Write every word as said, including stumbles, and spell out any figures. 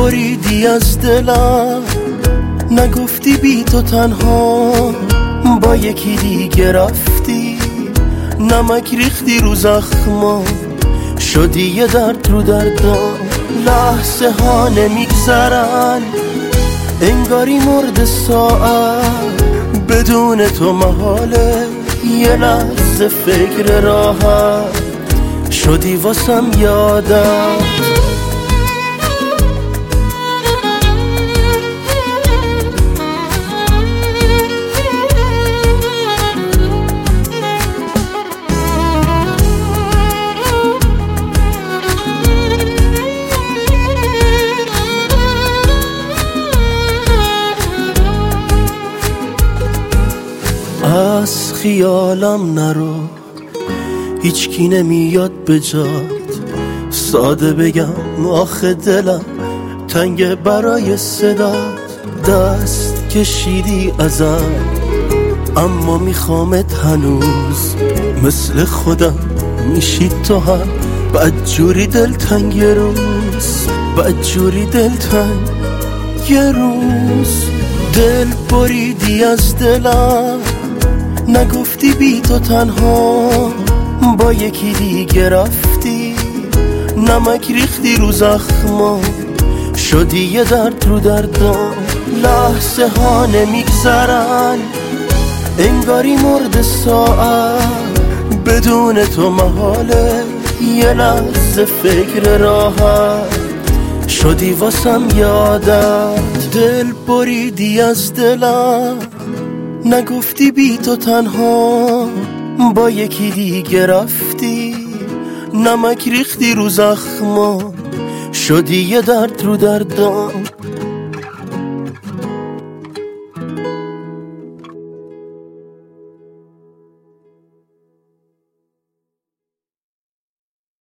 بریدی از دلم، نگفتی بی تو تنها با یکی دیگه رفتی، نمک ریختی رو زخما، شدی یه درد رو دردام. لحظه ها نمیگذرن انگاری مرد ساعت، بدون تو محاله یه لحظه فکر راحت، شدی واسم یادم. از خیالم نرو، هیچ کی نمیاد به جات، ساده بگم آخه دلم تنگ برای صدات. دست کشیدی ازم اما میخوامت هنوز، مثل خودم میشی تو هم بدجوری دلتنگ یه روز، بدجوری دلتنگ یه روز. دل بریدی از دلم، نگفتی بی تو تنها با یکی دیگه رفتی، نمک ریختی رو زخما، شدی یه درد رو دردام. لحظه ها نمیگذرن انگاری مرد ساعت، بدون تو محاله یه لحظه فکر راحت، شدی واسم یادت. دل بریدی از دلم، نگفتی بی تو تنها با یکی دیگه رفتی، نمک ریختی رو زخما، شدی یه درد رو دردام.